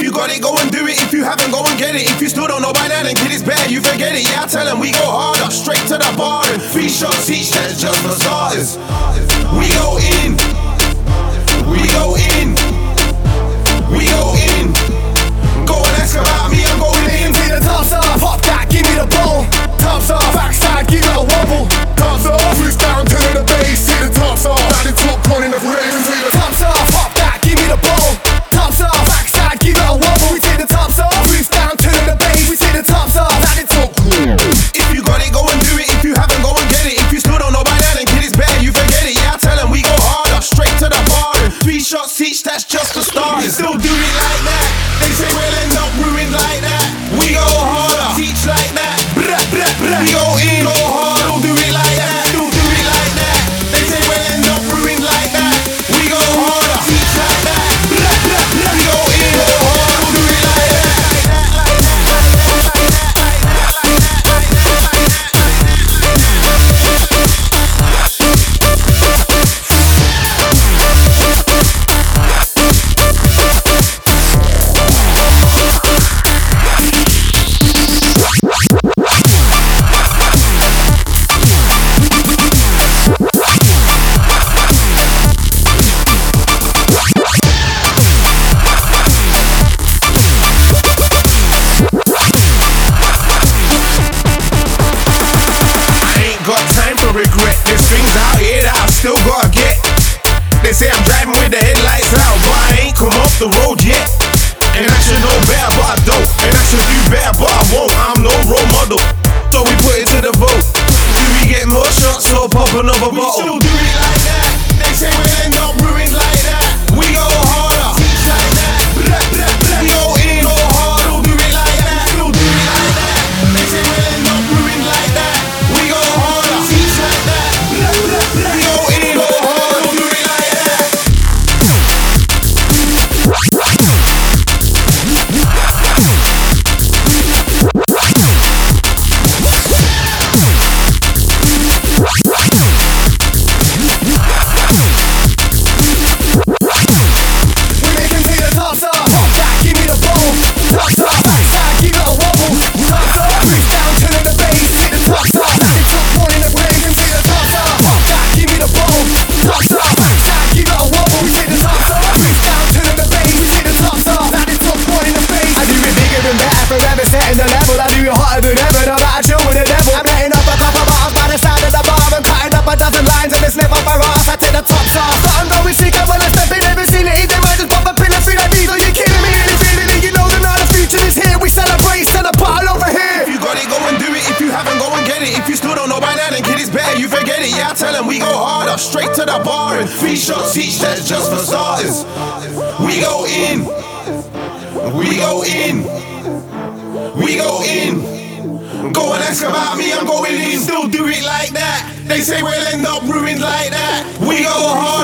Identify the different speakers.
Speaker 1: you got it, go and do it. If you haven't, go and get it. If you still don't know by now, then kid, it's bad, you forget it. Yeah, I tell them we go harder, straight to the bar. And 3 shots each, that's just for starters. We go in. We go in. We go in. Go and ask about me, I'm going in.
Speaker 2: See the tops off, pop that, give me the ball. Tops off, backside, give it a wobble. Tops off, who's down, turn the bass. See the tops off, now the top point in the rain. See the tops off, pop that, give me the ball. Tops off, backside, give it a wobble. We take the tops off, who's down, turn the bass. We take the tops off, now the top point.
Speaker 1: If you got it, go and do it. If you haven't, go and get it. If you still don't know by now, then kid, it's bad, you forget it. Yeah, I tell them we go harder, straight to the bar. And 3 shots each, that's just the start. You still do it like that. They say we'll end up ruined like that. We go harder, teach like that. We go in, go hard, don't do it like that. Don't do it like that. They say we'll end up ruined like that. We go harder, teach like that. We go in, go hard, don't do it like that. Regret, there's strings out here that I still gotta get. They say I'm driving with the headlights out, but I ain't come off the road yet. And I should know better, but I don't. And I should do better, but I won't. I'm no role model, so we put it to the vote. Do we get more shots or pop another bottle? We still do it like that. They say we'll end up ruined like that. We go harder, teach like that. We go in, go hard, don't do it like that. Still do it like that. They say we'll end up ruined like that. We go harder, teach like that. We go in, go hard, don't do it like that.
Speaker 2: Setting the level, I do it hotter than ever. I'm out chill with the devil. I'm letting up a couple bars by the side of the bar. I'm cutting up a dozen lines and they slip off my ass. I take the tops off, but I'm going sick when I step in every vicinity. They might just pop a pillar through the knees. Are you kidding me? Really feeling it? You know the night, the future is here. We celebrate, sell a bottle over here.
Speaker 1: If you got it, go and do it. If you haven't, go and get it. If you still don't know by now, then kid, it's bad, you forget it. Yeah, I tell them we go harder, straight to the bar. And 3 shots each, that's just for starters. We go in. We go in. We go in. Go and ask about me, I'm going in. Still do it like that. They say we'll end up ruined like that. We go hard.